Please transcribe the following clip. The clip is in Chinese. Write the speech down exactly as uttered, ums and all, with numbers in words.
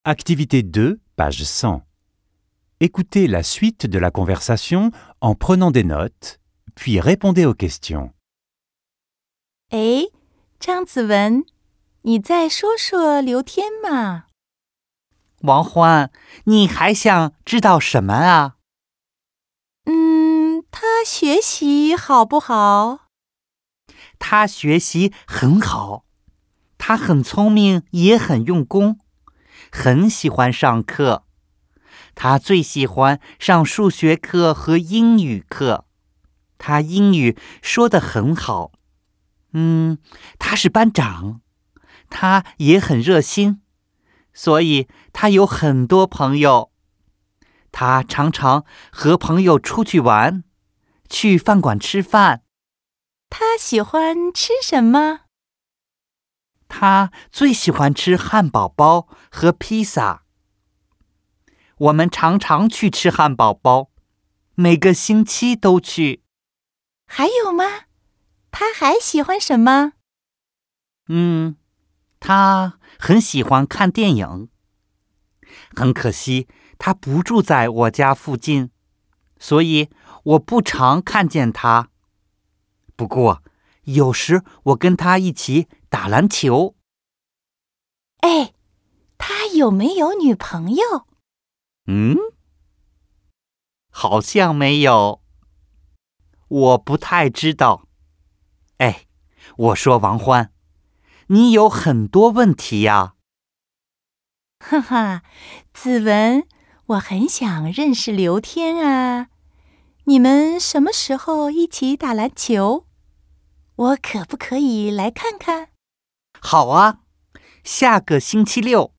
Activité deux, page cent. Écoutez la suite de la conversation en prenant des notes, puis répondez aux questions. 哎，张子文，你再说说刘天嘛？ 王欢，你还想知道什么啊？ 嗯，他学习好不好？ 他学习很好，他很聪明，也很用功，很喜欢上课。他最喜欢上数学课和英语课。他英语说得很好。嗯，他是班长，他也很热心，所以他有很多朋友。他常常和朋友出去玩，去饭馆吃饭。 他喜欢吃什么？ 他最喜欢吃汉堡包和披萨。我们常常去吃汉堡包，每个星期都去。 还有吗？他还喜欢什么？ 嗯，他很喜欢看电影。很可惜，他不住在我家附近，所以我不常看见他。不过，有时我跟他一起打篮球。 哎，他有没有女朋友？ 嗯，好像没有。我不太知道。哎，我说王欢，你有很多问题呀。 哈哈，子文，我很想认识刘天啊。你们什么时候一起打篮球？我可不可以来看看？ 好啊，下个星期六